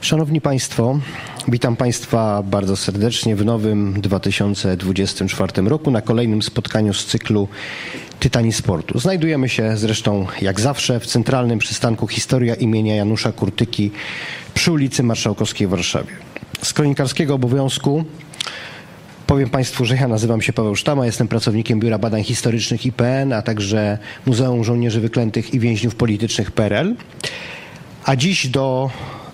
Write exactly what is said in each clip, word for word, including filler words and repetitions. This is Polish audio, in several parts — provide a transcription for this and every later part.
Szanowni Państwo, witam Państwa bardzo serdecznie w nowym dwa tysiące dwudziestym czwartym roku na kolejnym spotkaniu z cyklu Tytani Sportu. Znajdujemy się zresztą jak zawsze w centralnym przystanku Historia imienia Janusza Kurtyki przy ulicy Marszałkowskiej w Warszawie. Z kronikarskiego obowiązku powiem Państwu, że ja nazywam się Paweł Sztama, jestem pracownikiem Biura Badań Historycznych I P N, a także Muzeum Żołnierzy Wyklętych i Więźniów Politycznych P R L. A dziś do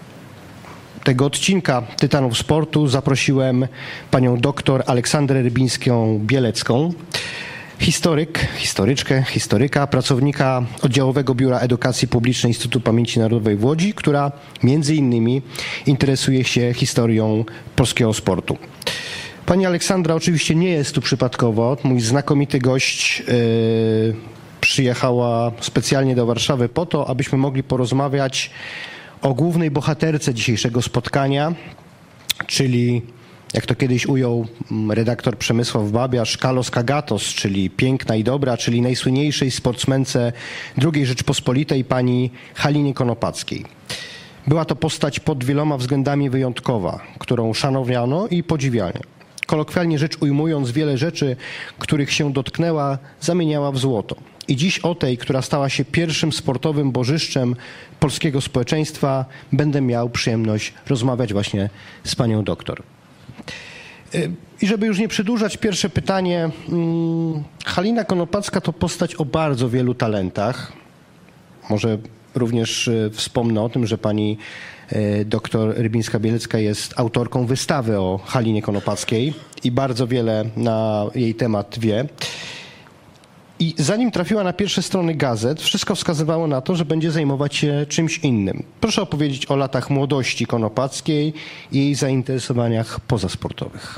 tego odcinka Tytanów Sportu zaprosiłem panią doktor Aleksandrę Rybińską-Bielecką, historyk, historyczkę, historyka, pracownika Oddziałowego Biura Edukacji Publicznej Instytutu Pamięci Narodowej w Łodzi, która między innymi interesuje się historią polskiego sportu. Pani Aleksandra oczywiście nie jest tu przypadkowo. Mój znakomity gość yy, przyjechała specjalnie do Warszawy po to, abyśmy mogli porozmawiać o głównej bohaterce dzisiejszego spotkania, czyli, jak to kiedyś ujął redaktor Przemysław Babiarz, Kalos Kagatos, czyli piękna i dobra, czyli najsłynniejszej sportsmence drugiej Rzeczpospolitej, pani Halinie Konopackiej. Była to postać pod wieloma względami wyjątkowa, którą szanowano i podziwiano. Kolokwialnie rzecz ujmując, wiele rzeczy, których się dotknęła, zamieniała w złoto. I dziś o tej, która stała się pierwszym sportowym bożyszczem polskiego społeczeństwa, będę miał przyjemność rozmawiać właśnie z panią doktor. I żeby już nie przedłużać, pierwsze pytanie. Halina Konopacka to postać o bardzo wielu talentach. Może również wspomnę o tym, że pani doktor Rybińska-Bielecka jest autorką wystawy o Halinie Konopackiej i bardzo wiele na jej temat wie. I zanim trafiła na pierwsze strony gazet, wszystko wskazywało na to, że będzie zajmować się czymś innym. Proszę opowiedzieć o latach młodości Konopackiej i jej zainteresowaniach pozasportowych.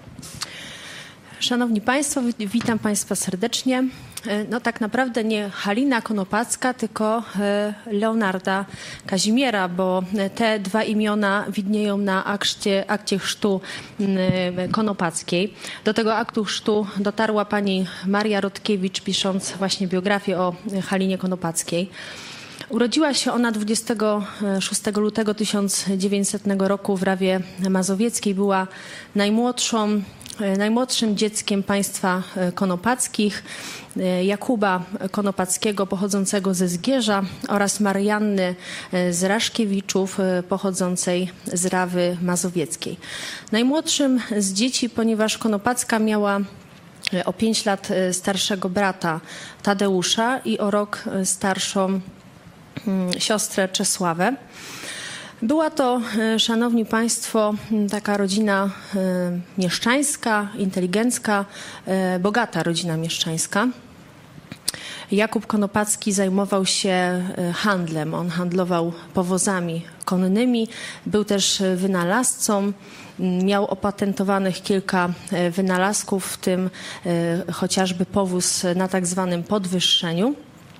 Szanowni Państwo, witam Państwa serdecznie. No tak naprawdę nie Halina Konopacka, tylko Leonarda Kazimiera, bo te dwa imiona widnieją na akcie, akcie chrztu Konopackiej. Do tego aktu chrztu dotarła pani Maria Rodkiewicz, pisząc właśnie biografię o Halinie Konopackiej. Urodziła się ona dwudziestego szóstego lutego tysiąc dziewięćsetnego roku w Rawie Mazowieckiej. Była najmłodszą Najmłodszym dzieckiem państwa konopackich, Jakuba Konopackiego pochodzącego ze Zgierza oraz Marianny z Raszkiewiczów pochodzącej z Rawy Mazowieckiej. Najmłodszym z dzieci, ponieważ Konopacka miała o pięć lat starszego brata Tadeusza i o rok starszą siostrę Czesławę. Była to, szanowni Państwo, taka rodzina mieszczańska, inteligencka, bogata rodzina mieszczańska. Jakub Konopacki zajmował się handlem. On handlował powozami konnymi, był też wynalazcą. Miał opatentowanych kilka wynalazków, w tym chociażby powóz na tak zwanym podwyższeniu.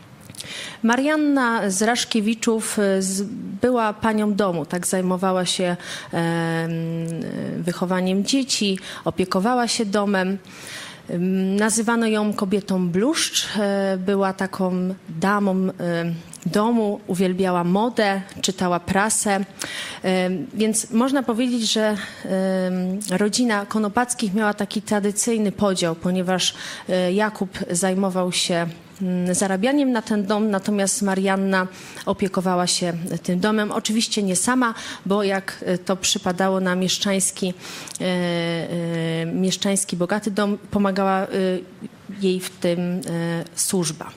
Marianna z Raszkiewiczów była panią domu, tak zajmowała się wychowaniem dzieci, opiekowała się domem. Nazywano ją kobietą bluszcz, była taką damą domu, uwielbiała modę, czytała prasę, więc można powiedzieć, że rodzina Konopackich miała taki tradycyjny podział, ponieważ Jakub zajmował się zarabianiem na ten dom, natomiast Marianna opiekowała się tym domem. Oczywiście nie sama, bo jak to przypadało na mieszczański, e, e, mieszczański bogaty dom, pomagała e, jej w tym e, służba.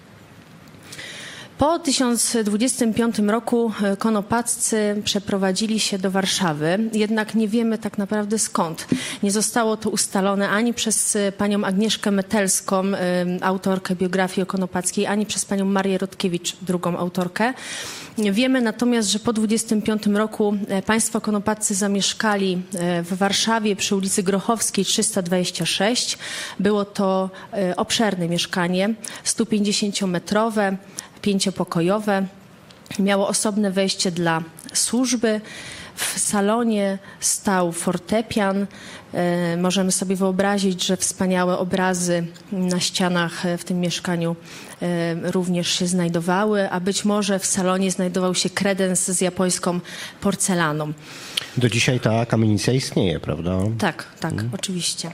Po tysiąc dwudziestym piątym roku Konopaccy przeprowadzili się do Warszawy, jednak nie wiemy tak naprawdę skąd. Nie zostało to ustalone ani przez panią Agnieszkę Metelską, autorkę biografii o Konopackiej, ani przez panią Marię Rodkiewicz, drugą autorkę. Wiemy natomiast, że po dwudziestym piątym roku państwo Konopaccy zamieszkali w Warszawie przy ulicy Grochowskiej trzysta dwadzieścia sześć. Było to obszerne mieszkanie, sto pięćdziesięciometrowe, pięciopokojowe. Miało osobne wejście dla służby. w salonie stał fortepian. Możemy sobie wyobrazić, że wspaniałe obrazy na ścianach w tym mieszkaniu również się znajdowały, a być może w salonie znajdował się kredens z japońską porcelaną. Do dzisiaj ta kamienica istnieje, prawda? Tak, tak, hmm. oczywiście.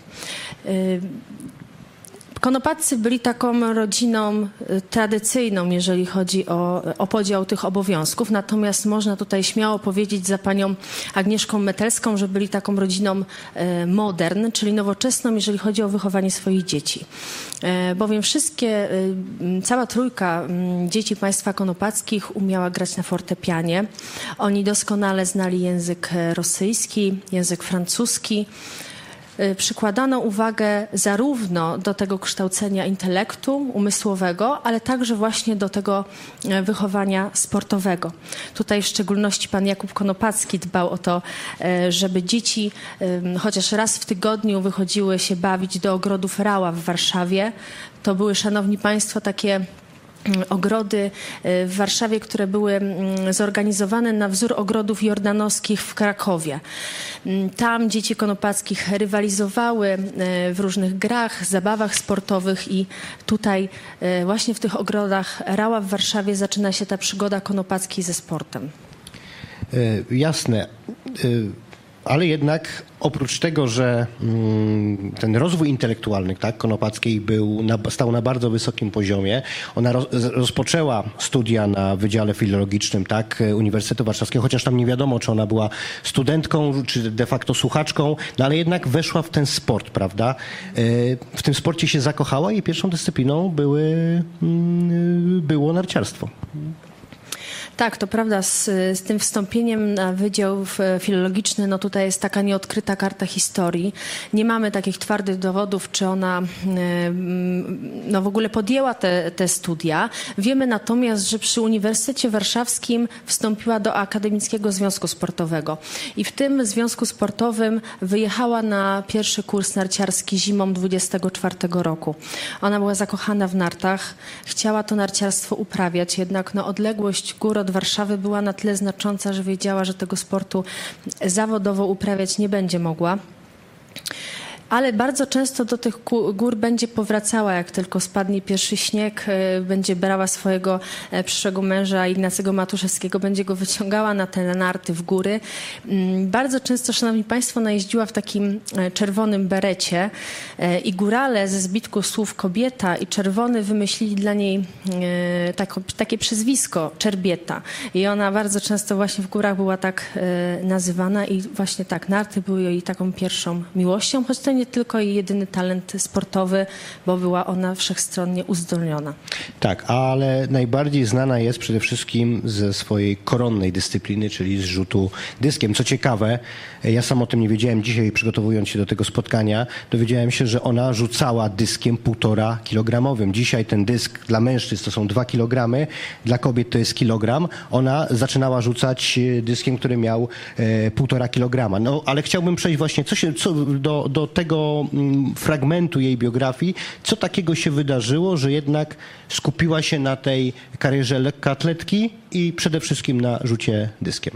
Konopaccy byli taką rodziną tradycyjną, jeżeli chodzi o, o podział tych obowiązków, natomiast można tutaj śmiało powiedzieć za panią Agnieszką Metelską, że byli taką rodziną modern, czyli nowoczesną, jeżeli chodzi o wychowanie swoich dzieci. Bowiem wszystkie, cała trójka dzieci państwa konopackich umiała grać na fortepianie. Oni doskonale znali język rosyjski, język francuski. Przykładano uwagę zarówno do tego kształcenia intelektu umysłowego, ale także właśnie do tego wychowania sportowego. Tutaj w szczególności pan Jakub Konopacki dbał o to, żeby dzieci chociaż raz w tygodniu wychodziły się bawić do ogrodów Rała w Warszawie. To były, szanowni państwo, takie ogrody w Warszawie, które były zorganizowane na wzór ogrodów jordanowskich w Krakowie. Tam dzieci konopackich rywalizowały w różnych grach, zabawach sportowych i tutaj właśnie w tych ogrodach Rała w Warszawie zaczyna się ta przygoda Konopackiej ze sportem. Jasne. Ale jednak oprócz tego, że ten rozwój intelektualny, tak, Konopackiej był na, stał na bardzo wysokim poziomie, ona roz, rozpoczęła studia na Wydziale Filologicznym, tak, Uniwersytetu Warszawskiego, chociaż tam nie wiadomo, czy ona była studentką, czy de facto słuchaczką, no ale jednak weszła w ten sport, prawda? W tym sporcie się zakochała i pierwszą dyscypliną były, było narciarstwo. Tak, to prawda, z, z tym wstąpieniem na Wydział Filologiczny, no tutaj jest taka nieodkryta karta historii. Nie mamy takich twardych dowodów, czy ona no w ogóle podjęła te, te studia. Wiemy natomiast, że przy Uniwersytecie Warszawskim wstąpiła do Akademickiego Związku Sportowego i w tym związku sportowym wyjechała na pierwszy kurs narciarski zimą dwudziestego czwartego roku. Ona była zakochana w nartach, chciała to narciarstwo uprawiać, jednak no odległość gór od Warszawy była na tyle znacząca, że wiedziała, że tego sportu zawodowo uprawiać nie będzie mogła. Ale bardzo często do tych gór będzie powracała, jak tylko spadnie pierwszy śnieg, będzie brała swojego przyszłego męża Ignacego Matuszewskiego, będzie go wyciągała na te narty w góry. Bardzo często, szanowni państwo, ona jeździła w takim czerwonym berecie i górale ze zbitku słów kobieta i czerwony wymyślili dla niej tako, takie przyzwisko Czerbieta. I ona bardzo często właśnie w górach była tak nazywana i właśnie tak, narty były jej taką pierwszą miłością, choć to nie tylko jej jedyny talent sportowy, bo była ona wszechstronnie uzdolniona. Tak, ale najbardziej znana jest przede wszystkim ze swojej koronnej dyscypliny, czyli z rzutu dyskiem. Co ciekawe, ja sam o tym nie wiedziałem dzisiaj, przygotowując się do tego spotkania, dowiedziałem się, że ona rzucała dyskiem półtora kilogramowym. Dzisiaj ten dysk dla mężczyzn to są dwa kilogramy, dla kobiet to jest kilogram. Ona zaczynała rzucać dyskiem, który miał e, półtora kilograma. No, ale chciałbym przejść właśnie co się, co, do, do tego fragmentu jej biografii, co takiego się wydarzyło, że jednak skupiła się na tej karierze lekkoatletki i przede wszystkim na rzucie dyskiem.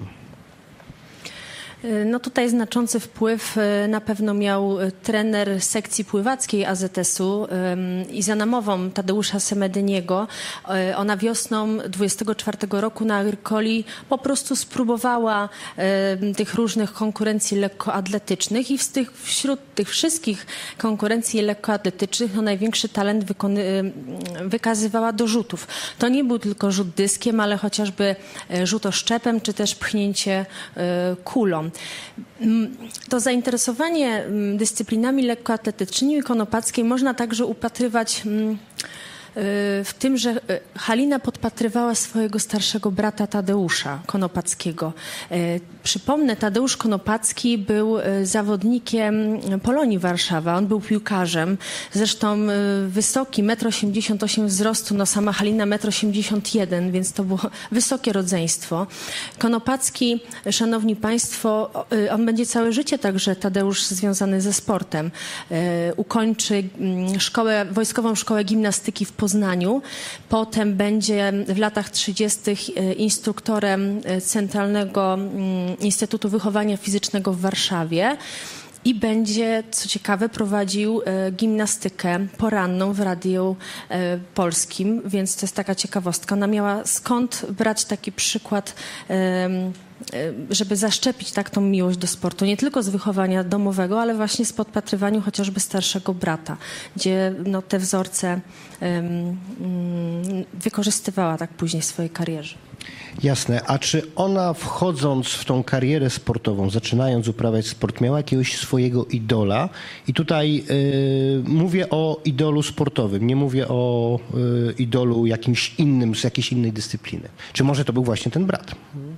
No tutaj znaczący wpływ na pewno miał trener sekcji pływackiej A Z S-u i za namową Tadeusza Semedyniego. Ona wiosną dwudziestego czwartego roku na Agrykoli po prostu spróbowała tych różnych konkurencji lekkoatletycznych i w tych, wśród tych wszystkich konkurencji lekkoatletycznych no największy talent wykony, wykazywała do rzutów. To nie był tylko rzut dyskiem, ale chociażby rzut oszczepem, czy też pchnięcie kulą. To zainteresowanie dyscyplinami lekkoatletycznymi Konopackiej można także upatrywać w tym, że Halina podpatrywała swojego starszego brata Tadeusza Konopackiego. Przypomnę, Tadeusz Konopacki był zawodnikiem Polonii Warszawa. On był piłkarzem. Zresztą wysoki, metr osiemdziesiąt osiem wzrostu, no sama Halina metr osiemdziesiąt jeden, więc to było wysokie rodzeństwo. Konopacki, szanowni państwo, on będzie całe życie także, Tadeusz, związany ze sportem. Ukończy szkołę, Wojskową Szkołę Gimnastyki w Poznaniu. Potem będzie w latach trzydziestych instruktorem Centralnego Instytutu Wychowania Fizycznego w Warszawie. I będzie, co ciekawe, prowadził e, gimnastykę poranną w Radiu e, Polskim, więc to jest taka ciekawostka. Ona miała skąd brać taki przykład, e, e, żeby zaszczepić tak tą miłość do sportu. Nie tylko z wychowania domowego, ale właśnie z podpatrywaniu chociażby starszego brata, gdzie no, te wzorce e, m, wykorzystywała tak później w swojej karierze. Jasne. A czy ona, wchodząc w tą karierę sportową, zaczynając uprawiać sport, miała jakiegoś swojego idola? I tutaj y, mówię o idolu sportowym, nie mówię o y, idolu jakimś innym, z jakiejś innej dyscypliny. Czy może to był właśnie ten brat?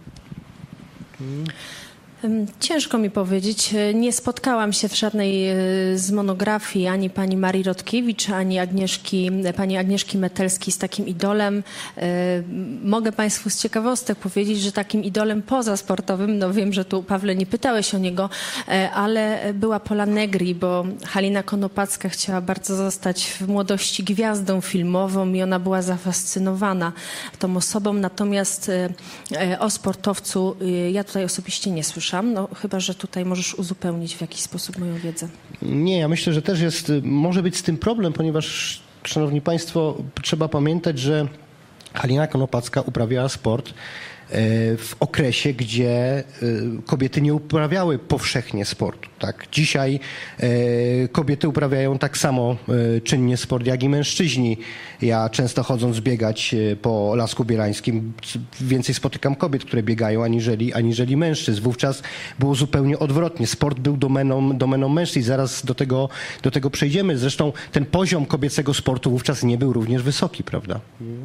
Ciężko mi powiedzieć. Nie spotkałam się w żadnej z monografii ani pani Marii Rodkiewicz, ani Agnieszki, pani Agnieszki Metelskiej z takim idolem. Mogę Państwu z ciekawostek powiedzieć, że takim idolem pozasportowym, no wiem, że tu Pawle nie pytałeś o niego, ale była Pola Negri, bo Halina Konopacka chciała bardzo zostać w młodości gwiazdą filmową i ona była zafascynowana tą osobą. Natomiast o sportowcu ja tutaj osobiście nie słyszałam. No, chyba że tutaj możesz uzupełnić w jakiś sposób moją wiedzę. Nie, ja myślę, że też jest, może być z tym problem, ponieważ, szanowni państwo, trzeba pamiętać, że Halina Konopacka uprawiała sport w okresie, gdzie kobiety nie uprawiały powszechnie sportu. Tak? Dzisiaj kobiety uprawiają tak samo czynnie sport, jak i mężczyźni. Ja często chodząc biegać po Lasku Bielańskim, więcej spotykam kobiet, które biegają, aniżeli, aniżeli mężczyzn. Wówczas było zupełnie odwrotnie. Sport był domeną, domeną mężczyzn. Zaraz do tego, do tego przejdziemy. Zresztą ten poziom kobiecego sportu wówczas nie był również wysoki, prawda?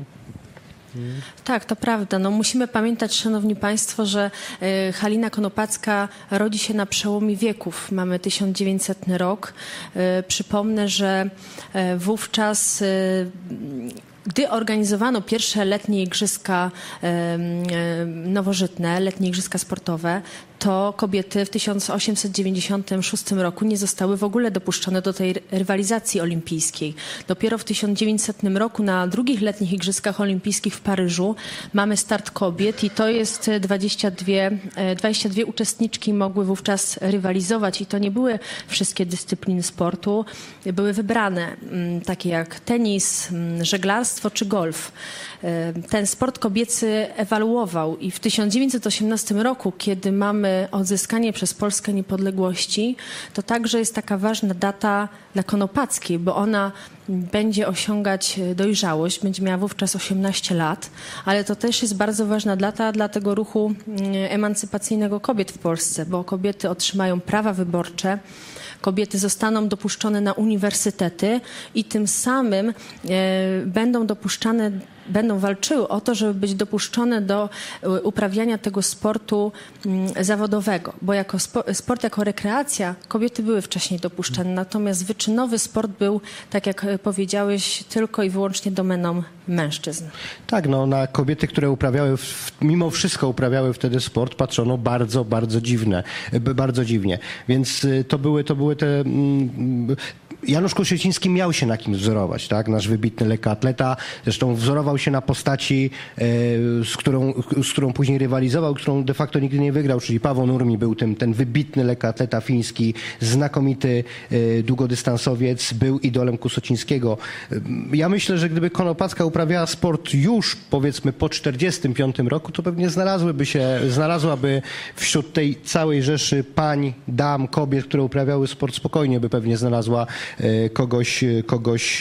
Tak, to prawda. No, musimy pamiętać, szanowni państwo, że y, Halina Konopacka rodzi się na przełomie wieków. Mamy tysiąc dziewięćsetny rok. Y, przypomnę, że y, wówczas y, gdy organizowano pierwsze letnie igrzyska y, y, nowożytne, letnie igrzyska sportowe, to kobiety w tysiąc osiemset dziewięćdziesiątym szóstym roku nie zostały w ogóle dopuszczone do tej rywalizacji olimpijskiej. Dopiero w tysiąc dziewięćsetnym roku na drugich letnich igrzyskach olimpijskich w Paryżu mamy start kobiet i to jest dwadzieścia dwie, dwadzieścia dwie uczestniczki mogły wówczas rywalizować i to nie były wszystkie dyscypliny sportu, były wybrane, takie jak tenis, żeglarstwo czy golf. Ten sport kobiecy ewaluował i w tysiąc dziewięćset osiemnastym roku, kiedy mamy odzyskanie przez Polskę niepodległości, to także jest taka ważna data dla Konopackiej, bo ona będzie osiągać dojrzałość, będzie miała wówczas osiemnaście lat, ale to też jest bardzo ważna data dla tego ruchu emancypacyjnego kobiet w Polsce, bo kobiety otrzymają prawa wyborcze, kobiety zostaną dopuszczone na uniwersytety i tym samym e, będą dopuszczane, będą walczyły o to, żeby być dopuszczone do uprawiania tego sportu m, zawodowego, bo jako spo, sport jako rekreacja kobiety były wcześniej dopuszczane, natomiast wyczynowy sport był, tak jak powiedziałeś, tylko i wyłącznie domeną mężczyzn. Tak, no na kobiety, które uprawiały, w, mimo wszystko uprawiały wtedy sport, patrzono bardzo, bardzo dziwne, bardzo dziwnie, więc to były, to były te... Mm, Janusz Kościuszczyński miał się na kim wzorować, tak? Nasz wybitny lekkoatleta, zresztą wzorował się na postaci, e, z, którą, z którą później rywalizował, którą de facto nigdy nie wygrał, czyli Paweł Nurmi był tym, ten wybitny lekkoatleta fiński, znakomity e, długodystansowiec, był idolem Kusocińskiego. Ja myślę, że gdyby Konopacka uprawiała sport już, powiedzmy, po czterdziestym piątym roku, to pewnie znalazłyby się, znalazłaby wśród tej całej rzeszy pań, dam, kobiet, które uprawiały sport spokojnie, by pewnie znalazła kogoś, kogoś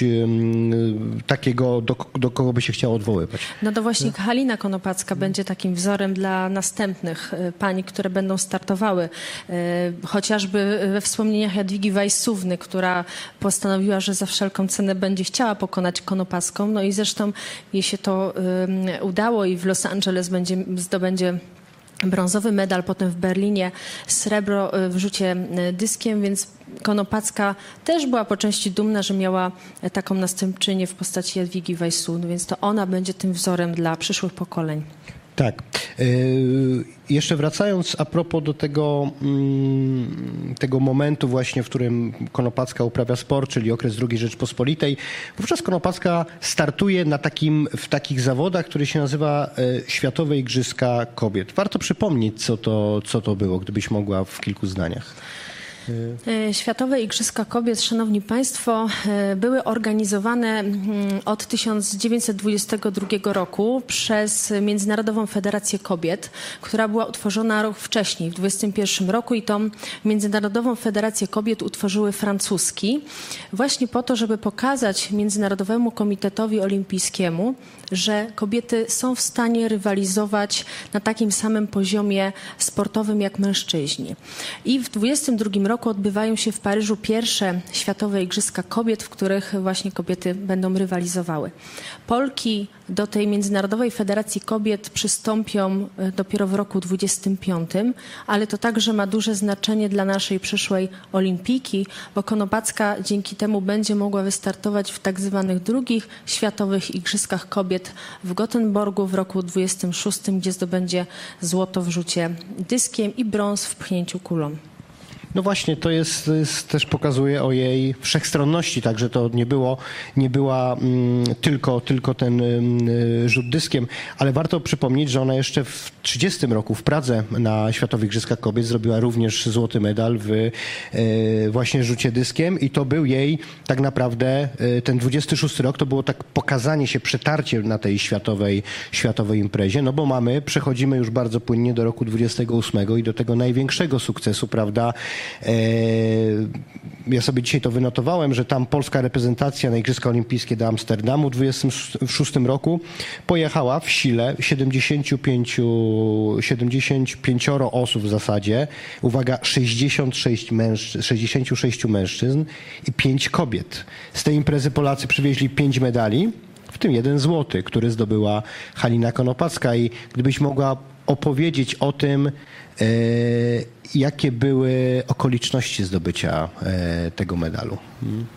takiego, do, do kogo by się chciało odwoływać. No to właśnie Halina Konopacka będzie takim wzorem dla następnych pań, które będą startowały. Chociażby we wspomnieniach Jadwigi Wajsówny, która postanowiła, że za wszelką cenę będzie chciała pokonać Konopacką. No i zresztą jej się to udało i w Los Angeles będzie, zdobędzie brązowy medal, potem w Berlinie srebro w rzucie dyskiem, więc Konopacka też była po części dumna, że miała taką następczynię w postaci Jadwigi Wajsun, więc to ona będzie tym wzorem dla przyszłych pokoleń. Tak. Jeszcze wracając a propos do tego, tego momentu właśnie, w którym Konopacka uprawia sport, czyli okres drugiej Rzeczpospolitej, wówczas Konopacka startuje na takim, w takich zawodach, który się nazywa Światowe Igrzyska Kobiet. Warto przypomnieć, co to, co to było, gdybyś mogła w kilku zdaniach. Światowe Igrzyska Kobiet, szanowni państwo, były organizowane od tysiąc dziewięćset dwudziestego drugiego roku przez Międzynarodową Federację Kobiet, która była utworzona rok wcześniej, w dwudziestym pierwszym roku, i tą Międzynarodową Federację Kobiet utworzyły Francuski, właśnie po to, żeby pokazać Międzynarodowemu Komitetowi Olimpijskiemu, że kobiety są w stanie rywalizować na takim samym poziomie sportowym jak mężczyźni. I w dwudziestym drugim roku odbywają się w Paryżu pierwsze Światowe Igrzyska Kobiet, w których właśnie kobiety będą rywalizowały. Polki do tej Międzynarodowej Federacji Kobiet przystąpią dopiero w roku dwudziestym piątym, ale to także ma duże znaczenie dla naszej przyszłej olimpijki, bo Konopacka dzięki temu będzie mogła wystartować w tak zwanych drugich Światowych Igrzyskach Kobiet w Gotenborgu w roku dwudziestym szóstym, gdzie zdobędzie złoto w rzucie dyskiem i brąz w pchnięciu kulą. No właśnie, to jest, jest też pokazuje o jej wszechstronności, także to nie było, nie była mm, tylko, tylko ten y, rzut dyskiem, ale warto przypomnieć, że ona jeszcze w trzydziestym roku w Pradze na Światowych Igrzyskach Kobiet zrobiła również złoty medal w y, właśnie rzucie dyskiem i to był jej tak naprawdę y, ten dwudziesty szósty rok, to było tak pokazanie się, przetarcie na tej światowej, światowej imprezie, no bo mamy, przechodzimy już bardzo płynnie do roku dwudziestego ósmego i do tego największego sukcesu, prawda? Ja sobie dzisiaj to wynotowałem, że tam polska reprezentacja na Igrzyska Olimpijskie do Amsterdamu w dwudziestym szóstym roku pojechała w sile siedemdziesięciu pięciu, siedemdziesięciu pięciu osób w zasadzie, uwaga, sześćdziesiąt sześć mężczyzn, sześćdziesięciu sześciu mężczyzn i pięć kobiet. Z tej imprezy Polacy przywieźli pięć medali, w tym jeden złoty, który zdobyła Halina Konopacka. I gdybyś mogła opowiedzieć o tym, e, jakie były okoliczności zdobycia e, tego medalu. Hmm.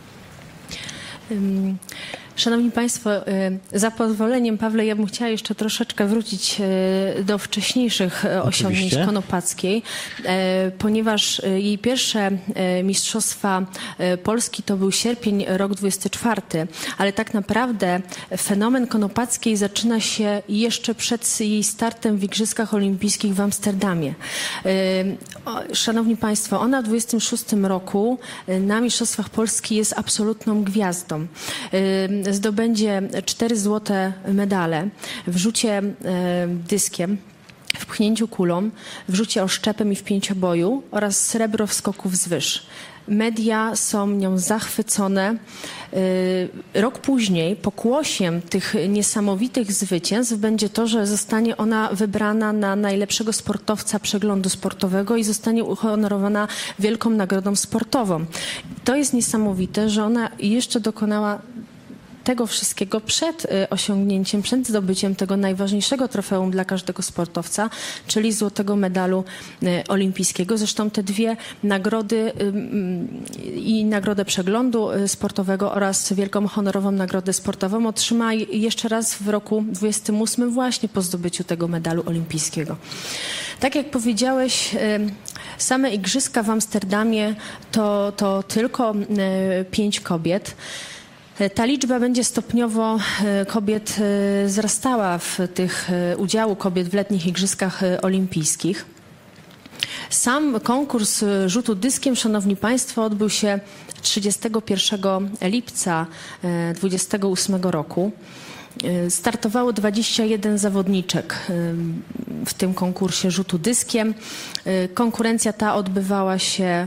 Um. Szanowni Państwo, za pozwoleniem, Pawle, ja bym chciała jeszcze troszeczkę wrócić do wcześniejszych osiągnięć Oczywiście. Konopackiej, ponieważ jej pierwsze Mistrzostwa Polski to był sierpień, rok dwudziesty czwarty, ale tak naprawdę fenomen Konopackiej zaczyna się jeszcze przed jej startem w Igrzyskach Olimpijskich w Amsterdamie. Szanowni Państwo, ona w dwudziestym szóstym roku na Mistrzostwach Polski jest absolutną gwiazdą. Zdobędzie cztery złote medale w rzucie dyskiem, w pchnięciu kulą, w rzucie oszczepem i w pięcioboju oraz srebro w skoku wzwyż. Media są nią zachwycone. Rok później pokłosiem tych niesamowitych zwycięstw będzie to, że zostanie ona wybrana na najlepszego sportowca przeglądu sportowego i zostanie uhonorowana wielką nagrodą sportową. To jest niesamowite, że ona jeszcze dokonała tego wszystkiego przed osiągnięciem, przed zdobyciem tego najważniejszego trofeum dla każdego sportowca, czyli złotego medalu olimpijskiego. Zresztą te dwie nagrody i nagrodę przeglądu sportowego oraz wielką honorową nagrodę sportową otrzyma jeszcze raz w roku dwudziestym ósmym właśnie po zdobyciu tego medalu olimpijskiego. Tak jak powiedziałeś, same igrzyska w Amsterdamie to, to tylko pięć kobiet. Ta liczba będzie stopniowo kobiet wzrastała w tych udziału kobiet w letnich igrzyskach olimpijskich. Sam konkurs rzutu dyskiem, szanowni państwo, odbył się trzydziestego pierwszego lipca dwudziestego ósmego roku. Startowało dwadzieścia jeden zawodniczek w tym konkursie rzutu dyskiem. Konkurencja ta odbywała się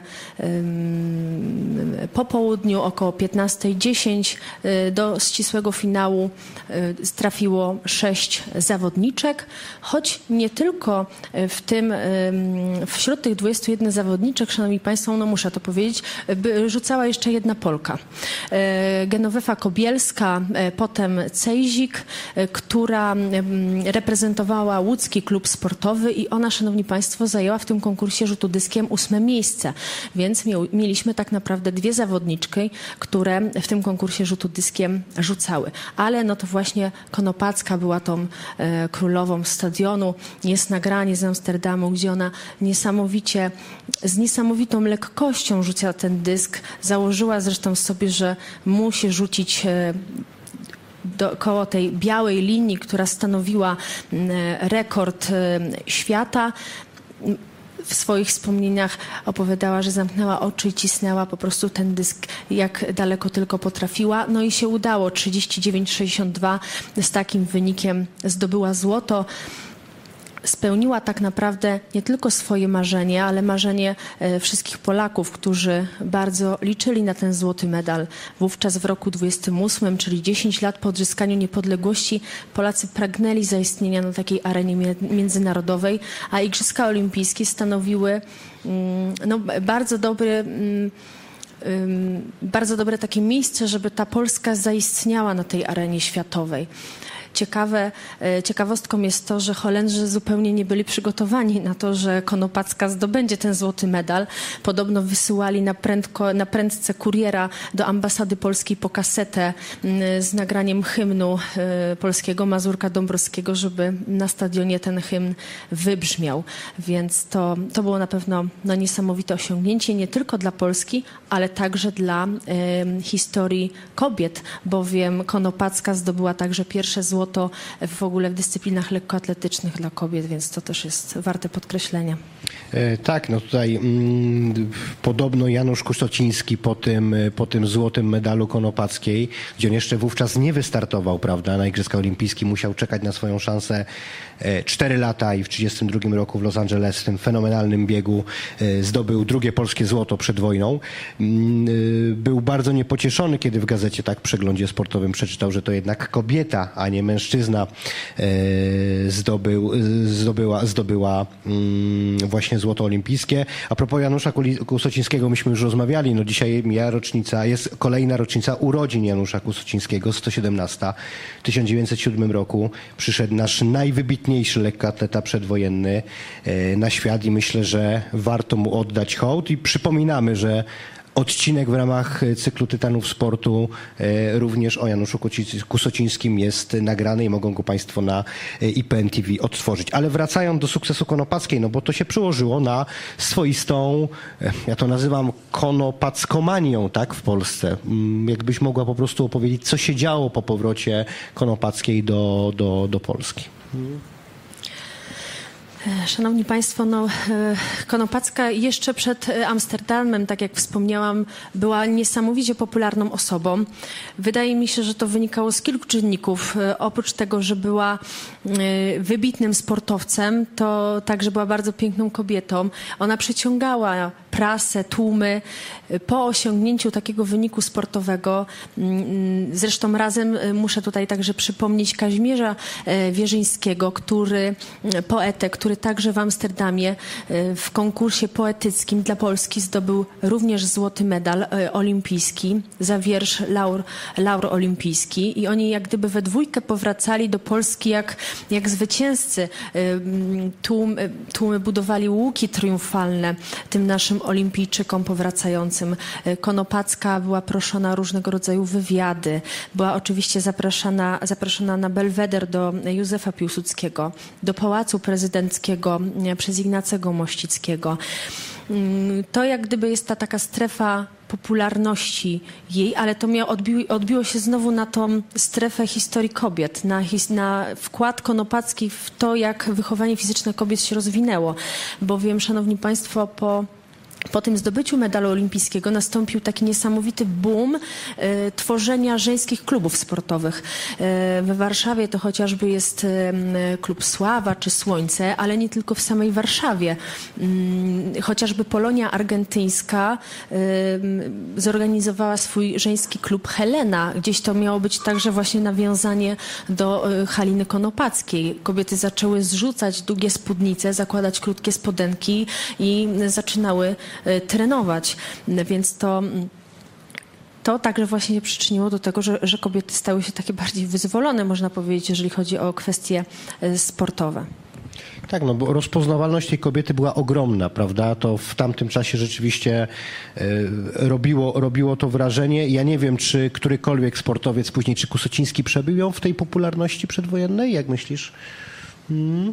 po południu około piętnasta dziesięć. Do ścisłego finału trafiło sześć zawodniczek, choć nie tylko w tym, wśród tych dwudziestu jeden zawodniczek, szanowni państwo, no muszę to powiedzieć, rzucała jeszcze jedna Polka. Genowefa Kobielska, potem Cejzi, Kazik, która reprezentowała łódzki klub sportowy i ona, szanowni państwo, zajęła w tym konkursie rzutu dyskiem ósme miejsce. Więc mieliśmy tak naprawdę dwie zawodniczki, które w tym konkursie rzutu dyskiem rzucały. Ale no to właśnie Konopacka była tą e, królową stadionu. Jest nagranie z Amsterdamu, gdzie ona niesamowicie, z niesamowitą lekkością rzuciła ten dysk. Założyła zresztą sobie, że musi rzucić e, do, koło tej białej linii, która stanowiła e, rekord e, świata. W swoich wspomnieniach opowiadała, że zamknęła oczy i cisnęła po prostu ten dysk jak daleko tylko potrafiła. No i się udało. trzydzieści dziewięć sześćdziesiąt dwa z takim wynikiem zdobyła złoto. Spełniła tak naprawdę nie tylko swoje marzenie, ale marzenie wszystkich Polaków, którzy bardzo liczyli na ten złoty medal. Wówczas w roku dwudziestym ósmym, czyli dziesięć lat po odzyskaniu niepodległości, Polacy pragnęli zaistnienia na takiej arenie międzynarodowej, a Igrzyska Olimpijskie stanowiły no, bardzo dobry... bardzo dobre takie miejsce, żeby ta Polska zaistniała na tej arenie światowej. Ciekawe, ciekawostką jest to, że Holendrzy zupełnie nie byli przygotowani na to, że Konopacka zdobędzie ten złoty medal. Podobno wysyłali na, prędko, na prędce kuriera do ambasady polskiej po kasetę z nagraniem hymnu polskiego Mazurka Dąbrowskiego, żeby na stadionie ten hymn wybrzmiał. Więc to, to było na pewno no, niesamowite osiągnięcie nie tylko dla Polski, ale także dla y, historii kobiet, bowiem Konopacka zdobyła także pierwsze złoto w ogóle w dyscyplinach lekkoatletycznych dla kobiet, więc to też jest warte podkreślenia. E, tak, no tutaj mm, podobno Janusz Kusociński po tym, po tym złotym medalu Konopackiej, gdzie on jeszcze wówczas nie wystartował, prawda, na Igrzyska Olimpijskie, musiał czekać na swoją szansę e, cztery lata i w trzydziestym drugim roku w Los Angeles w tym fenomenalnym biegu e, zdobył drugie polskie złoto przed wojną. Mm, e, był bardzo niepocieszony, kiedy w gazecie, tak, przeglądzie sportowym przeczytał, że to jednak kobieta, a nie mężczyzna e, zdobył, zdobyła, zdobyła mm, właśnie złoto olimpijskie. A propos Janusza Kusocińskiego, myśmy już rozmawiali, no dzisiaj mija rocznica, jest kolejna rocznica urodzin Janusza Kusocińskiego, sto siedemnasta. W tysiąc dziewięćset siódmym roku przyszedł nasz najwybitniejszy lekkoatleta przedwojenny e, na świat i myślę, że warto mu oddać hołd i przypominamy, że odcinek w ramach cyklu Tytanów Sportu e, również o Januszu Kusocińskim jest nagrany i mogą go państwo na I P N T V odtworzyć. Ale wracając do sukcesu Konopackiej, no bo to się przełożyło na swoistą, e, ja to nazywam konopackomanią, tak, w Polsce. Mm, jakbyś mogła po prostu opowiedzieć, co się działo po powrocie Konopackiej do, do, do Polski. Hmm. Szanowni Państwo, no, Konopacka jeszcze przed Amsterdamem, tak jak wspomniałam, była niesamowicie popularną osobą. Wydaje mi się, że to wynikało z kilku czynników. Oprócz tego, że była wybitnym sportowcem, to także była bardzo piękną kobietą. Ona przyciągała prasę, tłumy po osiągnięciu takiego wyniku sportowego. Zresztą razem muszę tutaj także przypomnieć Kazimierza Wierzyńskiego, który, poetę, który także w Amsterdamie w konkursie poetyckim dla Polski zdobył również złoty medal olimpijski za wiersz Laur, Laur Olimpijski i oni jak gdyby we dwójkę powracali do Polski jak, jak zwycięzcy. Tłum, tłumy budowali łuki triumfalne tym naszym olimpijczykom powracającym. Konopacka była proszona o różnego rodzaju wywiady. Była oczywiście zapraszana, zapraszana na Belweder do Józefa Piłsudskiego, do Pałacu Prezydenckiego przez Ignacego Mościckiego. To jak gdyby jest ta taka strefa popularności jej, ale to miało, odbi odbiło się znowu na tą strefę historii kobiet, na, his, na wkład Konopacki w to, jak wychowanie fizyczne kobiet się rozwinęło. Bowiem, szanowni państwo, po Po tym zdobyciu medalu olimpijskiego nastąpił taki niesamowity boom y, tworzenia żeńskich klubów sportowych. Y, we Warszawie to chociażby jest y, klub Sława czy Słońce, ale nie tylko w samej Warszawie. Y, chociażby Polonia Argentyńska y, zorganizowała swój żeński klub Helena. Gdzieś to miało być także właśnie nawiązanie do y, Haliny Konopackiej. Kobiety zaczęły zrzucać długie spódnice, zakładać krótkie spodenki i zaczynały trenować, więc to to także właśnie się przyczyniło do tego, że, że kobiety stały się takie bardziej wyzwolone, można powiedzieć, jeżeli chodzi o kwestie sportowe. Tak, no bo rozpoznawalność tej kobiety była ogromna, prawda? To w tamtym czasie rzeczywiście y, robiło, robiło to wrażenie. Ja nie wiem, czy którykolwiek sportowiec później, czy Kusociński przebył ją w tej popularności przedwojennej? Jak myślisz? Hmm.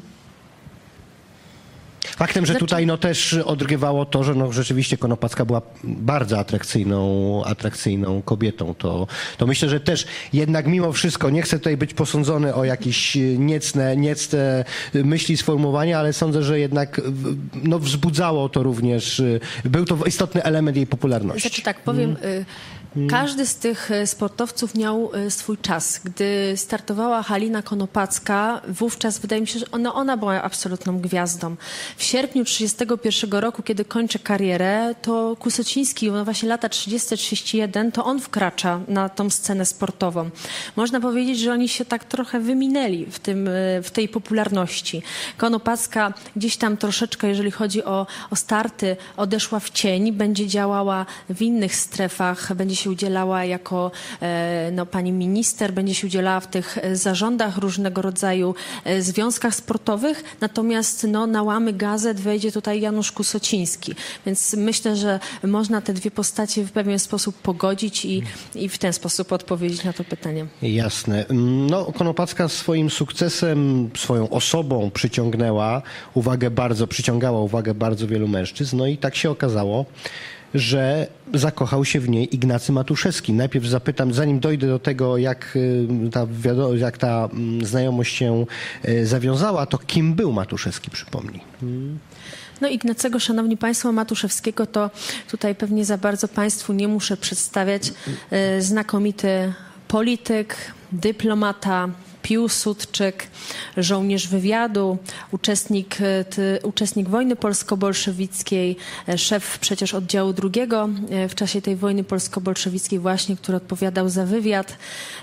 Faktem, że tutaj no, też odgrywało to, że no, rzeczywiście Konopacka była bardzo atrakcyjną, atrakcyjną kobietą. To, to myślę, że też jednak mimo wszystko, nie chcę tutaj być posądzony o jakieś niecne, niecne myśli, sformułowania, ale sądzę, że jednak no, wzbudzało to również, był to istotny element jej popularności. Znaczy tak, powiem... Hmm. Każdy z tych sportowców miał swój czas. Gdy startowała Halina Konopacka, wówczas wydaje mi się, że ona, ona była absolutną gwiazdą. W sierpniu trzydziestego pierwszego roku, kiedy kończy karierę, to Kusociński, no właśnie lata trzydzieste trzydzieści jeden, to on wkracza na tą scenę sportową. Można powiedzieć, że oni się tak trochę wyminęli w, tym, w tej popularności. Konopacka gdzieś tam troszeczkę, jeżeli chodzi o, o starty, odeszła w cień, będzie działała w innych strefach, będzie się udzielała jako no, pani minister, będzie się udzielała w tych zarządach różnego rodzaju związkach sportowych, natomiast no, na łamy gazet wejdzie tutaj Janusz Kusociński. Więc myślę, że można te dwie postacie w pewien sposób pogodzić i, i w ten sposób odpowiedzieć na to pytanie. Jasne. No, Konopacka swoim sukcesem, swoją osobą przyciągnęła uwagę bardzo, przyciągała uwagę bardzo wielu mężczyzn. No i tak się okazało, że zakochał się w niej Ignacy Matuszewski. Najpierw zapytam, zanim dojdę do tego, jak ta, jak ta znajomość się zawiązała, to kim był Matuszewski, przypomnij. Hmm. No Ignacego, szanowni państwo, Matuszewskiego to tutaj pewnie za bardzo państwu nie muszę przedstawiać. Znakomity polityk, dyplomata, Piłsudczyk, żołnierz wywiadu, uczestnik, ty, uczestnik wojny polsko-bolszewickiej, szef przecież oddziału drugiego w czasie tej wojny polsko-bolszewickiej właśnie, który odpowiadał za wywiad,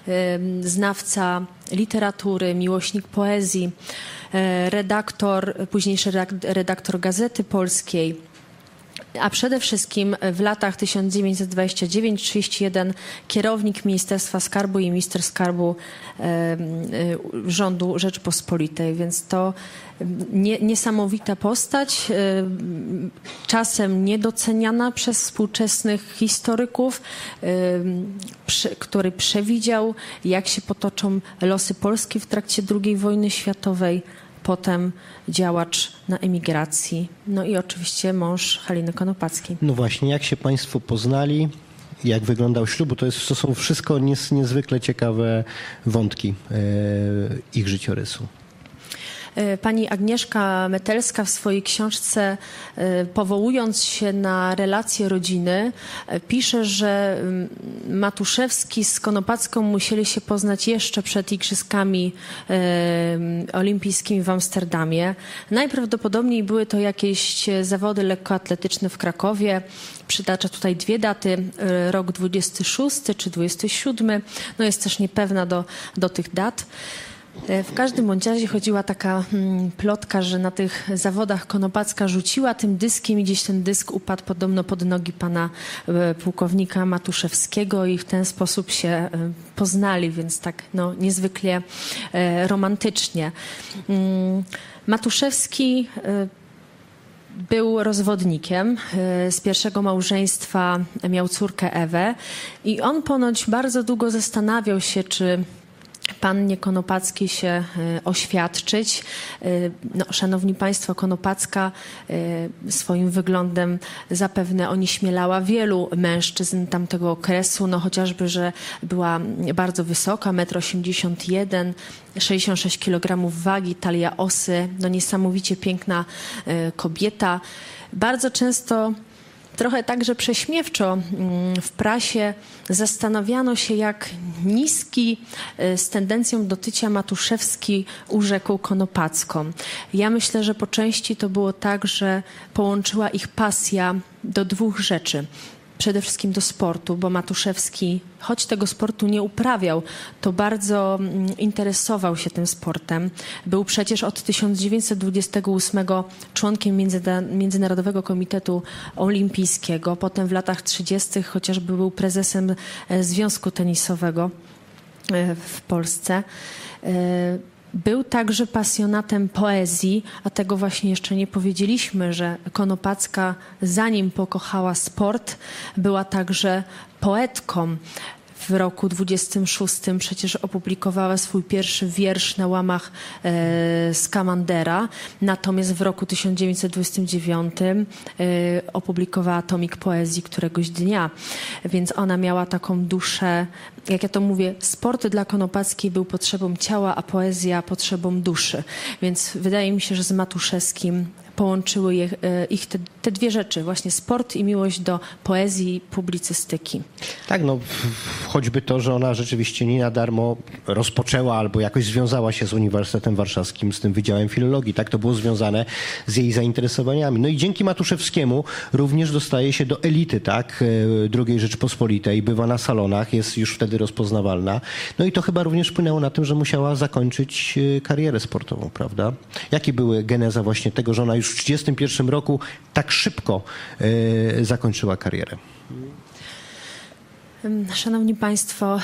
znawca literatury, miłośnik poezji, redaktor, późniejszy redaktor Gazety Polskiej. A przede wszystkim w latach tysiąc dziewięćset dwudziesty dziewiąty do trzydziestego pierwszego kierownik Ministerstwa Skarbu i minister skarbu e, e, rządu Rzeczypospolitej, więc to nie, niesamowita postać, e, czasem niedoceniana przez współczesnych historyków, e, przy, który przewidział, jak się potoczą losy Polski w trakcie drugiej wojny światowej. Potem działacz na emigracji, no i oczywiście mąż Haliny Konopackiej. No właśnie, jak się państwo poznali, jak wyglądał ślub, bo to, jest, to są wszystko nies, niezwykle ciekawe wątki e, ich życiorysu. Pani Agnieszka Metelska w swojej książce, powołując się na relacje rodziny, pisze, że Matuszewski z Konopacką musieli się poznać jeszcze przed Igrzyskami Olimpijskimi w Amsterdamie. Najprawdopodobniej były to jakieś zawody lekkoatletyczne w Krakowie. Przytacza tutaj dwie daty, rok dwudziesty szósty czy dwudziesty siódmy. No jest też niepewna do, do tych dat. W każdym bądź razie chodziła taka hmm, plotka, że na tych zawodach Konopacka rzuciła tym dyskiem i gdzieś ten dysk upadł podobno pod nogi pana e, pułkownika Matuszewskiego i w ten sposób się e, poznali, więc tak no, niezwykle e, romantycznie. Hmm, Matuszewski e, był rozwodnikiem. Z pierwszego małżeństwa miał córkę Ewę i on ponoć bardzo długo zastanawiał się, czy pannie Konopackiej się oświadczyć. No, szanowni państwo, Konopacka swoim wyglądem zapewne onieśmielała wielu mężczyzn tamtego okresu, no chociażby, że była bardzo wysoka, metr osiemdziesiąt jeden, sześćdziesiąt sześć kilogramów wagi, talia osy, no niesamowicie piękna kobieta. Bardzo często trochę także prześmiewczo w prasie zastanawiano się, jak niski z tendencją do tycia Matuszewski urzekł Konopacką. Ja myślę, że po części to było tak, że połączyła ich pasja do dwóch rzeczy. przede wszystkim do sportu, bo Matuszewski, choć tego sportu nie uprawiał, to bardzo interesował się tym sportem. Był przecież od tysiąc dziewięćset dwudziestego ósmego członkiem Międzynarodowego Komitetu Olimpijskiego. Potem w latach trzydziestych chociażby był prezesem Związku Tenisowego w Polsce. Był także pasjonatem poezji, a tego właśnie jeszcze nie powiedzieliśmy, że Konopacka, zanim pokochała sport, była także poetką. W roku dwudziestym szóstym przecież opublikowała swój pierwszy wiersz na łamach e, Skamandera, natomiast w roku tysiąc dziewięćset dwudziestym dziewiątym e, opublikowała tomik poezji któregoś dnia, więc ona miała taką duszę, jak ja to mówię, sport dla Konopackiej był potrzebą ciała, a poezja potrzebą duszy, więc wydaje mi się, że z Matuszewskim połączyły ich, ich te, te dwie rzeczy, właśnie sport i miłość do poezji i publicystyki. Tak, no choćby to, że ona rzeczywiście nie na darmo rozpoczęła albo jakoś związała się z Uniwersytetem Warszawskim, z tym Wydziałem Filologii, tak, to było związane z jej zainteresowaniami. No i dzięki Matuszewskiemu również dostaje się do elity, tak, drugiej Rzeczpospolitej, bywa na salonach, jest już wtedy rozpoznawalna. No i to chyba również wpłynęło na tym, że musiała zakończyć karierę sportową, prawda? Jakie były geneza właśnie tego, że ona już w trzydziestym pierwszym roku tak szybko y, zakończyła karierę? Szanowni Państwo,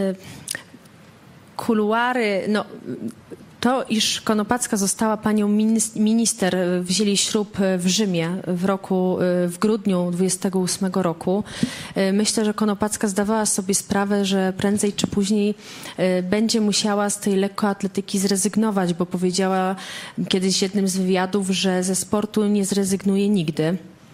kuluary, no to, iż Konopacka została panią minister, wzięli ślub w Rzymie w roku, w grudniu dwudziestego ósmego roku. Myślę, że Konopacka zdawała sobie sprawę, że prędzej czy później będzie musiała z tej lekkoatletyki zrezygnować, bo powiedziała kiedyś w jednym z wywiadów, że ze sportu nie zrezygnuje nigdy.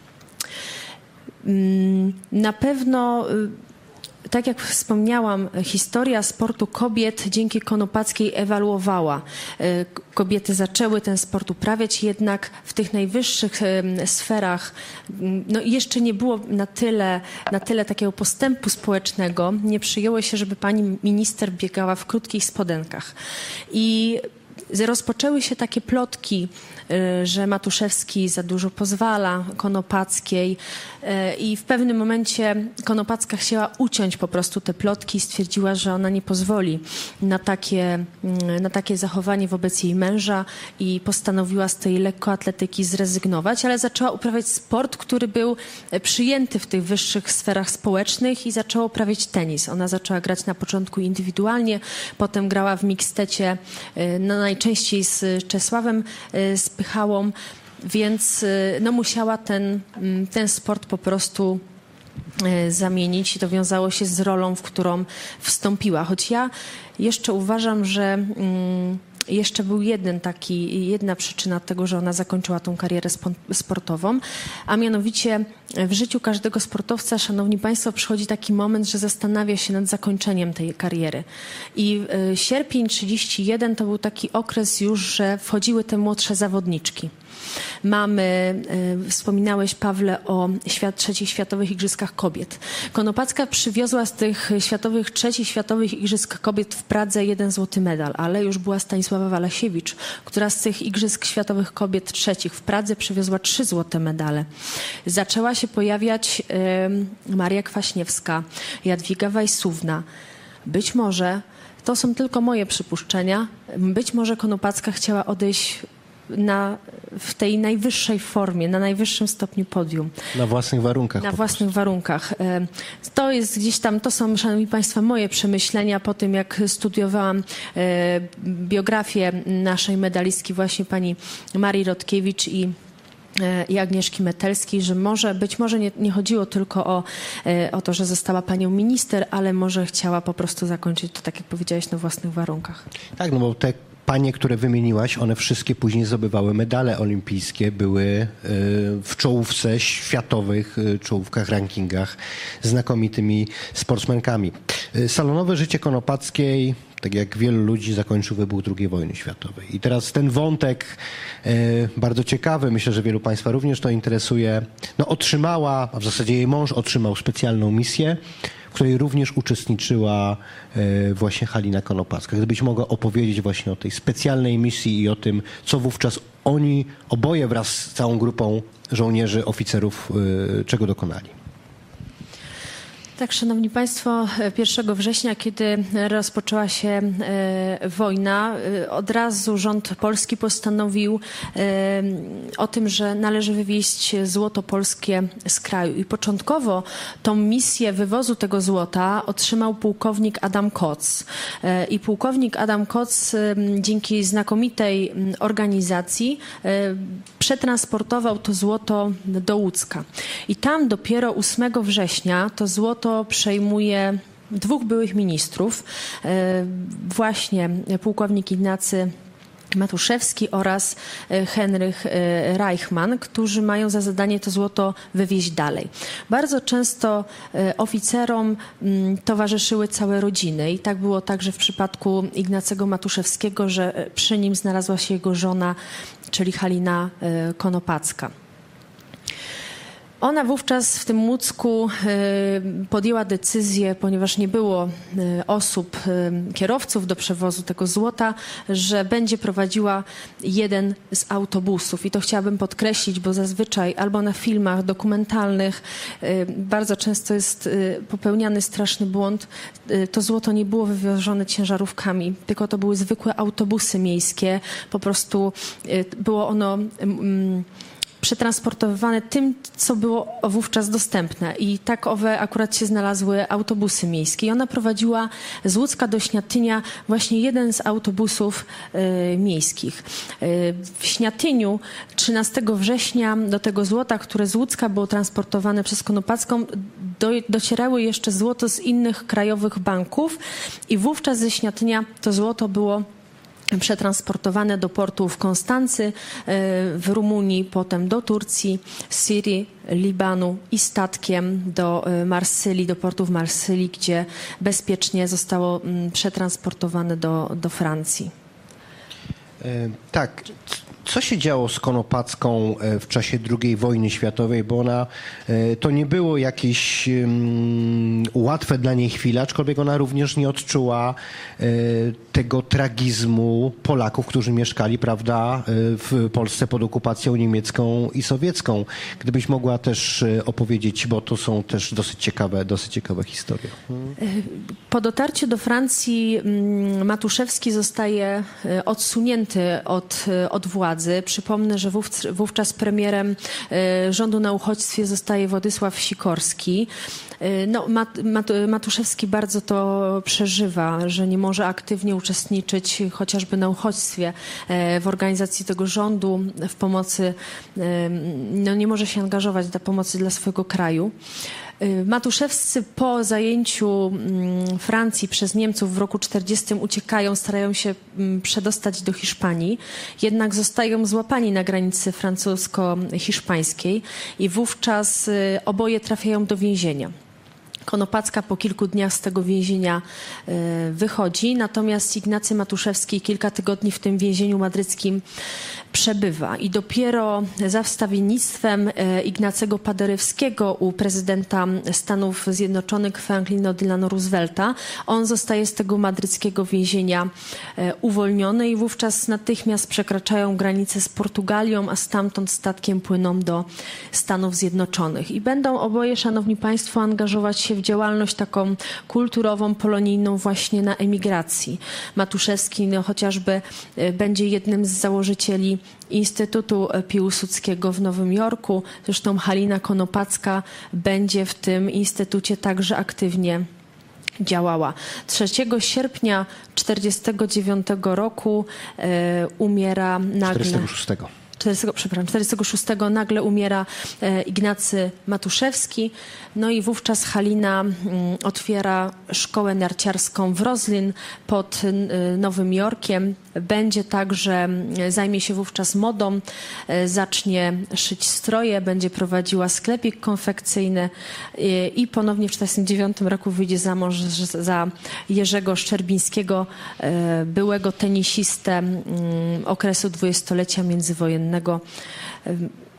Na pewno, tak jak wspomniałam, historia sportu kobiet dzięki Konopackiej ewaluowała. Kobiety zaczęły ten sport uprawiać, jednak w tych najwyższych sferach no jeszcze nie było na tyle, na tyle takiego postępu społecznego. Nie przyjęło się, żeby pani minister biegała w krótkich spodenkach. I rozpoczęły się takie plotki, że Matuszewski za dużo pozwala Konopackiej i w pewnym momencie Konopacka chciała uciąć po prostu te plotki i stwierdziła, że ona nie pozwoli na takie, na takie zachowanie wobec jej męża i postanowiła z tej lekkoatletyki zrezygnować, ale zaczęła uprawiać sport, który był przyjęty w tych wyższych sferach społecznych i zaczęła uprawiać tenis. Ona zaczęła grać na początku indywidualnie, potem grała w mikstecie, no najczęściej z Czesławem Spychałą, więc no, musiała ten, ten sport po prostu zamienić i to wiązało się z rolą, w którą wstąpiła. Choć ja jeszcze uważam, że mm, jeszcze był jeden taki, jedna przyczyna tego, że ona zakończyła tą karierę sportową, a mianowicie w życiu każdego sportowca, szanowni Państwo, przychodzi taki moment, że zastanawia się nad zakończeniem tej kariery. I y, sierpień trzydziesty pierwszy to był taki okres już, że wchodziły te młodsze zawodniczki. Mamy, y, wspominałeś, Pawle, o świat, trzecich Światowych Igrzyskach Kobiet. Konopacka przywiozła z tych światowych, trzecich Światowych Igrzysk Kobiet w Pradze jeden złoty medal, ale już była Stanisława Walasiewicz, która z tych Igrzysk Światowych Kobiet trzecich w Pradze przywiozła trzy złote medale. Zaczęła się pojawiać y, Maria Kwaśniewska, Jadwiga Wajsówna. Być może, to są tylko moje przypuszczenia, być może Konopacka chciała odejść na, w tej najwyższej formie, na najwyższym stopniu podium. Na własnych warunkach. Na własnych warunkach. To jest gdzieś tam, to są, szanowni Państwo, moje przemyślenia po tym, jak studiowałam biografię naszej medalistki, właśnie pani Marii Rodkiewicz i i Agnieszki Metelskiej, że może, być może nie, nie chodziło tylko o, o to, że została panią minister, ale może chciała po prostu zakończyć to, tak jak powiedziałeś, na własnych warunkach. Tak, no bo te panie, które wymieniłaś, one wszystkie później zdobywały medale olimpijskie, były w czołówce światowych, czołówkach, rankingach, znakomitymi sportsmenkami. Salonowe życie Konopackiej, tak jak wielu ludzi, zakończył wybuch drugiej wojny światowej. I teraz ten wątek e, bardzo ciekawy, myślę, że wielu Państwa również to interesuje, no otrzymała, a w zasadzie jej mąż otrzymał specjalną misję, w której również uczestniczyła e, właśnie Halina Konopacka. Gdybyś mogła opowiedzieć właśnie o tej specjalnej misji i o tym, co wówczas oni oboje wraz z całą grupą żołnierzy, oficerów, e, czego dokonali. Tak, szanowni państwo, pierwszego września, kiedy rozpoczęła się e, wojna, e, od razu rząd polski postanowił e, o tym, że należy wywieźć złoto polskie z kraju. I początkowo tą misję wywozu tego złota otrzymał pułkownik Adam Koc. E, I pułkownik Adam Koc e, dzięki znakomitej organizacji e, przetransportował to złoto do Łódzka. I tam dopiero ósmego września to złoto to przejmuje dwóch byłych ministrów, właśnie pułkownik Ignacy Matuszewski oraz Henryk Reichmann, którzy mają za zadanie to złoto wywieźć dalej. Bardzo często oficerom towarzyszyły całe rodziny i tak było także w przypadku Ignacego Matuszewskiego, że przy nim znalazła się jego żona, czyli Halina Konopacka. Ona wówczas w tym Łódzku podjęła decyzję, ponieważ nie było osób, kierowców do przewozu tego złota, że będzie prowadziła jeden z autobusów. I to chciałabym podkreślić, bo zazwyczaj albo na filmach dokumentalnych bardzo często jest popełniany straszny błąd. To złoto nie było wywożone ciężarówkami, tylko to były zwykłe autobusy miejskie. Po prostu było ono przetransportowywane tym, co było wówczas dostępne. I tak owe akurat się znalazły autobusy miejskie. I ona prowadziła z Łódzka do Śniatynia właśnie jeden z autobusów y, miejskich. Y, w Śniatyniu trzynastego września do tego złota, które z Łódzka było transportowane przez Konopacką, do, docierały jeszcze złoto z innych krajowych banków i wówczas ze Śniatynia to złoto było przetransportowane do portu w Konstancy, w Rumunii, potem do Turcji, Syrii, Libanu i statkiem do Marsylii, do portu w Marsylii, gdzie bezpiecznie zostało przetransportowane do, do Francji. Tak. Co się działo z Konopacką w czasie drugiej wojny światowej, bo ona, to nie było jakieś um, łatwe dla niej chwile, aczkolwiek ona również nie odczuła e, tego tragizmu Polaków, którzy mieszkali, prawda, w Polsce pod okupacją niemiecką i sowiecką. Gdybyś mogła też opowiedzieć, bo to są też dosyć ciekawe, dosyć ciekawe historie. Hmm. Po dotarciu do Francji Matuszewski zostaje odsunięty od, od władzy. Przypomnę, że wówczas premierem rządu na uchodźstwie zostaje Władysław Sikorski. No, Mat, Mat, Matuszewski bardzo to przeżywa, że nie może aktywnie uczestniczyć chociażby na uchodźstwie, w organizacji tego rządu, w pomocy, no nie może się angażować dla pomocy dla swojego kraju. Matuszewscy po zajęciu Francji przez Niemców w roku czterdziestym uciekają, starają się przedostać do Hiszpanii, jednak zostają złapani na granicy francusko-hiszpańskiej i wówczas oboje trafiają do więzienia. Konopacka po kilku dniach z tego więzienia wychodzi, natomiast Ignacy Matuszewski kilka tygodni w tym więzieniu madryckim przebywa. I dopiero za wstawiennictwem Ignacego Paderewskiego u prezydenta Stanów Zjednoczonych Franklina Delano Roosevelta on zostaje z tego madryckiego więzienia uwolniony i wówczas natychmiast przekraczają granicę z Portugalią, a stamtąd statkiem płyną do Stanów Zjednoczonych. I będą oboje, szanowni państwo, angażować się w działalność taką kulturową, polonijną właśnie na emigracji. Matuszewski no, chociażby będzie jednym z założycieli Instytutu Piłsudskiego w Nowym Jorku. Zresztą Halina Konopacka będzie w tym instytucie także aktywnie działała. trzeciego sierpnia tysiąc dziewięćset czterdziestego dziewiątego roku e, umiera nagle... czterdziestego szóstego. czterdziestego, przepraszam, czterdziestego szóstego nagle umiera e, Ignacy Matuszewski. No i wówczas Halina m, otwiera szkołę narciarską w Roslin pod n, Nowym Jorkiem. Będzie także, zajmie się wówczas modą, e, zacznie szyć stroje, będzie prowadziła sklepik konfekcyjny e, i ponownie w tysiąc dziewięćset czterdziestym dziewiątym roku wyjdzie za mąż za Jerzego Szczerbińskiego, e, byłego tenisistę m, okresu dwudziestolecia międzywojennego.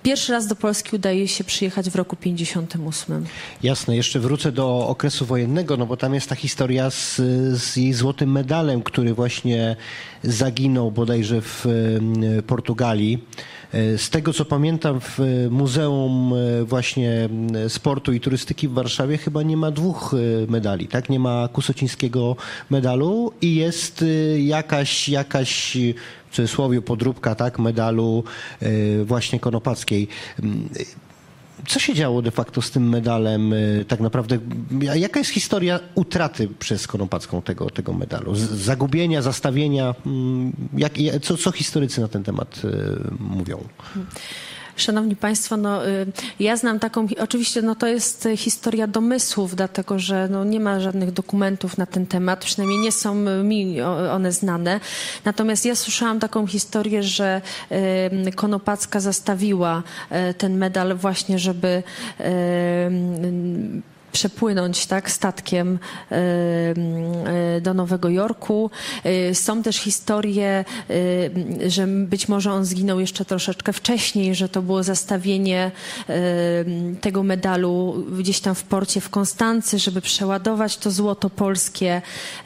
Pierwszy raz do Polski udaje się przyjechać w roku pięćdziesiątym ósmym. Jasne, jeszcze wrócę do okresu wojennego, no bo tam jest ta historia z, z jej złotym medalem, który właśnie zaginął bodajże w Portugalii. Z tego, co pamiętam, w Muzeum właśnie Sportu i Turystyki w Warszawie chyba nie ma dwóch medali, tak? Nie ma kusocińskiego medalu i jest jakaś, jakaś w cudzysłowie podróbka, tak? Medalu właśnie konopackiej. Co się działo de facto z tym medalem tak naprawdę? Jaka jest historia utraty przez Konopacką tego, tego medalu? Zagubienia, zastawienia? Jak, co, co historycy na ten temat mówią? Szanowni Państwo, no, ja znam taką, oczywiście no, to jest historia domysłów, dlatego że no, nie ma żadnych dokumentów na ten temat, przynajmniej nie są mi one znane. Natomiast ja słyszałam taką historię, że y, Konopacka zastawiła y, ten medal właśnie, żeby y, przepłynąć tak, statkiem do Nowego Jorku. Są też historie, że być może on zginął jeszcze troszeczkę wcześniej, że to było zastawienie tego medalu gdzieś tam w porcie w Konstancy, żeby przeładować to złoto polskie.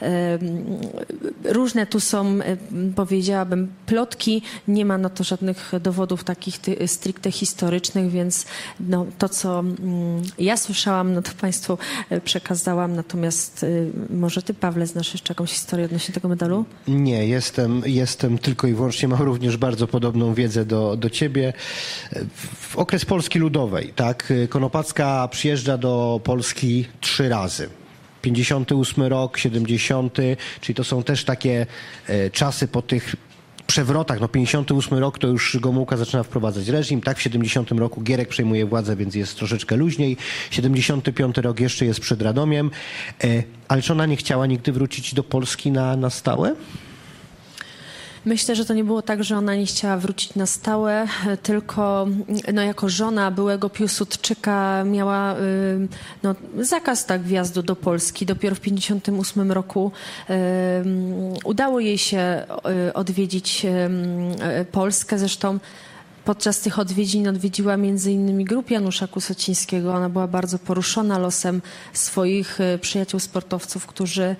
Różne tu są, powiedziałabym, plotki. Nie ma na to żadnych dowodów takich stricte historycznych, więc no, to, co ja słyszałam, no to Państwo przekazałam, natomiast y, może ty, Pawle, znasz jeszcze jakąś historię odnośnie tego medalu? Nie, jestem, jestem tylko i wyłącznie, mam również bardzo podobną wiedzę do, do ciebie. W okres Polski Ludowej, tak, Konopacka przyjeżdża do Polski trzy razy. pięćdziesiąty ósmy rok, siedemdziesiąty, czyli to są też takie e, czasy po tych przewrotach. No pięćdziesiąty ósmy rok to już Gomułka zaczyna wprowadzać reżim, tak, w siedemdziesiątym roku Gierek przejmuje władzę, więc jest troszeczkę luźniej. siedemdziesiąty piąty rok jeszcze jest przed Radomiem. E, ale czy ona nie chciała nigdy wrócić do Polski na, na stałe? Myślę, że to nie było tak, że ona nie chciała wrócić na stałe, tylko no, jako żona byłego Piłsudczyka miała no, zakaz tak wjazdu do Polski. Dopiero w pięćdziesiątym ósmym roku um, udało jej się odwiedzić um, Polskę. Zresztą podczas tych odwiedzin odwiedziła między innymi grupę Janusza Kusocińskiego. Ona była bardzo poruszona losem swoich przyjaciół sportowców, którzy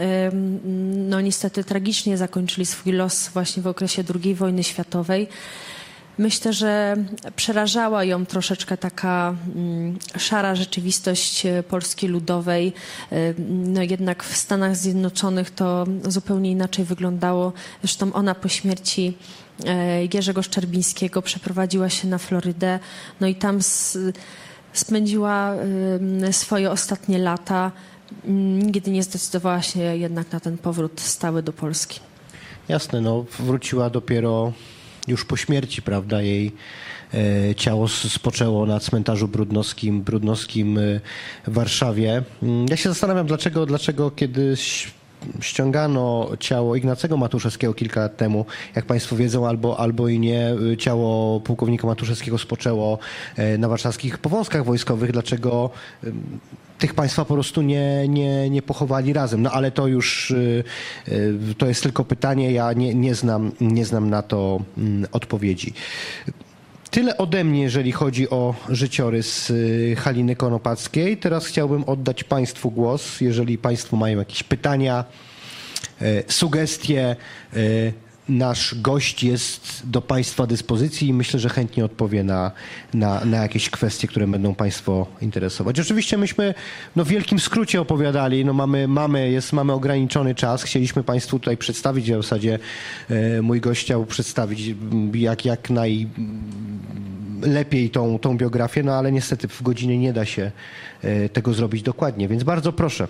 no niestety tragicznie zakończyli swój los właśnie w okresie drugiej wojny światowej. Myślę, że przerażała ją troszeczkę taka mm, szara rzeczywistość Polski Ludowej. No jednak w Stanach Zjednoczonych to zupełnie inaczej wyglądało. Zresztą ona po śmierci Jerzego Szczerbińskiego przeprowadziła się na Florydę, no i tam s- spędziła y, swoje ostatnie lata. Nigdy nie zdecydowała się jednak na ten powrót stały do Polski. Jasne, no wróciła dopiero już po śmierci, prawda, jej e, ciało spoczęło na cmentarzu brudnowskim, brudnowskim e, w Warszawie. Ja się zastanawiam, dlaczego, dlaczego kiedyś ściągano ciało Ignacego Matuszewskiego kilka lat temu, jak Państwo wiedzą, albo, albo i nie, ciało pułkownika Matuszewskiego spoczęło na warszawskich Powązkach wojskowych. Dlaczego tych Państwa po prostu nie, nie, nie pochowali razem? No ale to już, to jest tylko pytanie, ja nie, nie znam, nie znam na to odpowiedzi. Tyle ode mnie, jeżeli chodzi o życiorys Haliny Konopackiej. Teraz chciałbym oddać Państwu głos. Jeżeli Państwo mają jakieś pytania, sugestie, nasz gość jest do Państwa dyspozycji i myślę, że chętnie odpowie na, na, na jakieś kwestie, które będą Państwo interesować. Oczywiście myśmy no, w wielkim skrócie opowiadali, no, mamy, mamy, jest, mamy ograniczony czas. Chcieliśmy Państwu tutaj przedstawić, w zasadzie e, mój gość chciał przedstawić jak, jak najlepiej tą, tą biografię, no ale niestety w godzinie nie da się e, tego zrobić dokładnie, więc bardzo proszę.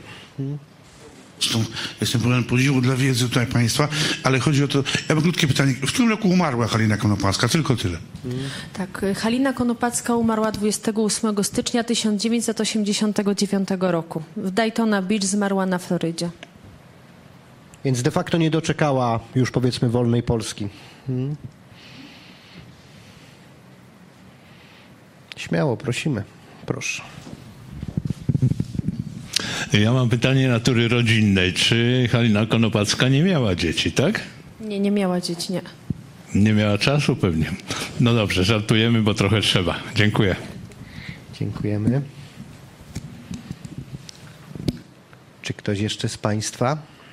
Jestem pełen podziwu dla wiedzy tutaj Państwa, ale chodzi o to, ja mam krótkie pytanie. W którym roku umarła Halina Konopacka? Tylko tyle. Tak, Halina Konopacka umarła dwudziestego ósmego stycznia tysiąc dziewięćset osiemdziesiątego dziewiątego roku. W Daytona Beach zmarła na Florydzie. Więc de facto nie doczekała już, powiedzmy, wolnej Polski. Hmm. Śmiało, prosimy. Proszę. Ja mam pytanie natury rodzinnej. Czy Halina Konopacka nie miała dzieci, tak? Nie, nie miała dzieci, nie. Nie miała czasu pewnie. No dobrze, żartujemy, bo trochę trzeba. Dziękuję. Dziękujemy. Czy ktoś jeszcze z Państwa?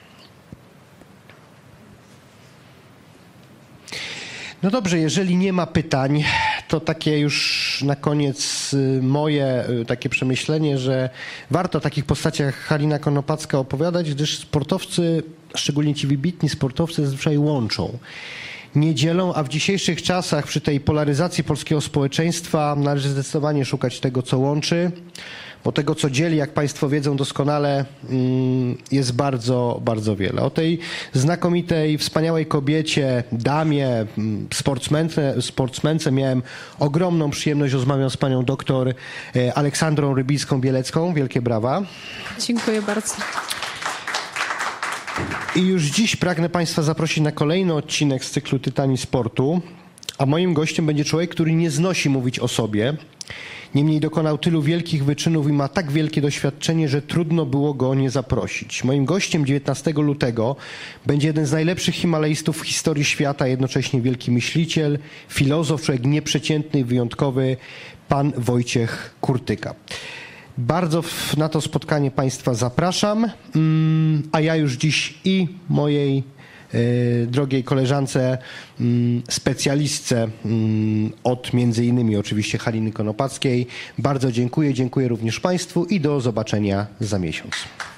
No dobrze, jeżeli nie ma pytań, to takie już na koniec moje takie przemyślenie, że warto o takich postaciach jak Halina Konopacka opowiadać, gdyż sportowcy, szczególnie ci wybitni sportowcy, zazwyczaj łączą. Nie dzielą, a w dzisiejszych czasach przy tej polaryzacji polskiego społeczeństwa należy zdecydowanie szukać tego, co łączy, bo tego, co dzieli, jak Państwo wiedzą doskonale, jest bardzo, bardzo wiele. O tej znakomitej, wspaniałej kobiecie, damie, sportsmence, sportsmence miałem ogromną przyjemność rozmawiać z panią doktor Aleksandrą Rybicką-Bielecką. Wielkie brawa. Dziękuję bardzo. I już dziś pragnę Państwa zaprosić na kolejny odcinek z cyklu Tytani Sportu, a moim gościem będzie człowiek, który nie znosi mówić o sobie. Niemniej dokonał tylu wielkich wyczynów i ma tak wielkie doświadczenie, że trudno było go nie zaprosić. Moim gościem dziewiętnastego lutego będzie jeden z najlepszych Himalajstów w historii świata, jednocześnie wielki myśliciel, filozof, człowiek nieprzeciętny i wyjątkowy, pan Wojciech Kurtyka. Bardzo na to spotkanie Państwa zapraszam, a ja już dziś i mojej drogiej koleżance, specjalistce od między innymi oczywiście Haliny Konopackiej bardzo dziękuję. Dziękuję również Państwu i do zobaczenia za miesiąc.